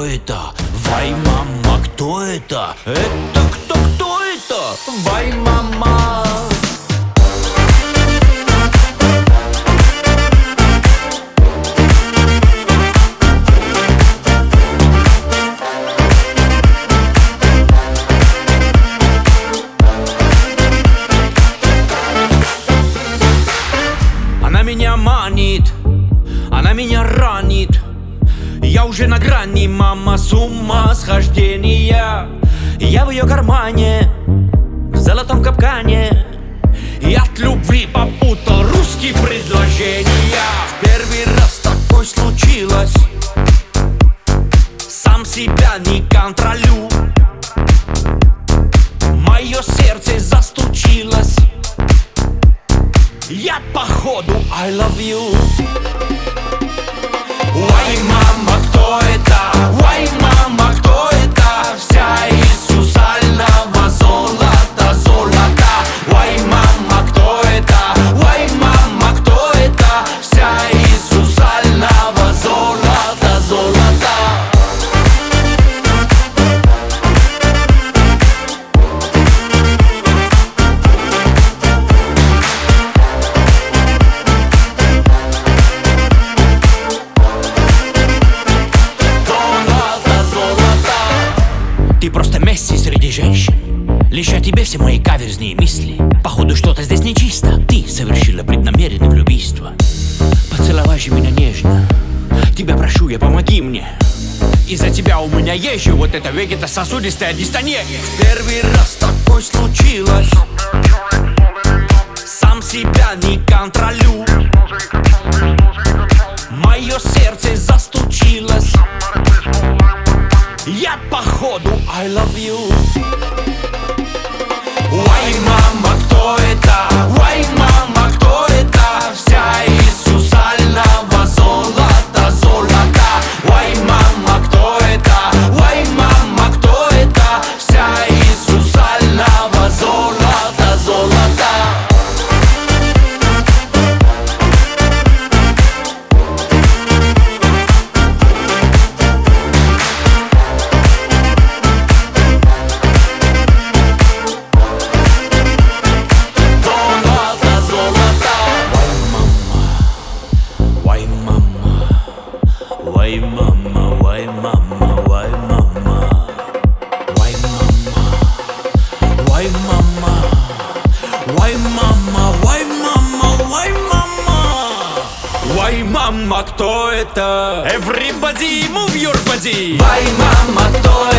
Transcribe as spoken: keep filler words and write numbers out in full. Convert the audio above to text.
это? Вай, мама, кто это? Это кто, кто это? Вай, мама. Она меня манит, она меня ранит. Я уже на грани, мама, с ума схождения. Я в ее кармане, в золотом капкане. И от любви попутал русские предложения. В первый раз такое случилось, сам себя не контролю. Мое сердце застучилось. Я походу I love you. Ой, мама, кто это? Ой, мама, кто это? Вся из сусального золота, золота. Ой, мама, кто это? Ой, мама, кто это? Вся из сусального золота, золота. Ты просто Месси среди женщин. Лишь о тебе все мои каверзные мысли. Походу что-то здесь нечисто. Ты совершила преднамеренное влюбийство. Поцеловай же меня нежно. Тебя прошу, я помоги мне. Из-за тебя у меня есть же вот эта вегетососудистая дистония. В первый раз такое случилось, сам себя не контролю. Мое сердце застучилось. Я походу I love you. Ой, мама, кто это? Ой, мама, кто это? Вся из сусального золота, золота. Ой, мама, кто это? Ой, мама, кто это? Вся из сусального золота, золота. Why mama, why mama, why mama, why mama, why mama, why mama, why mama, why mama, why mama, кто это? Everybody move your body. Why mama, кто это?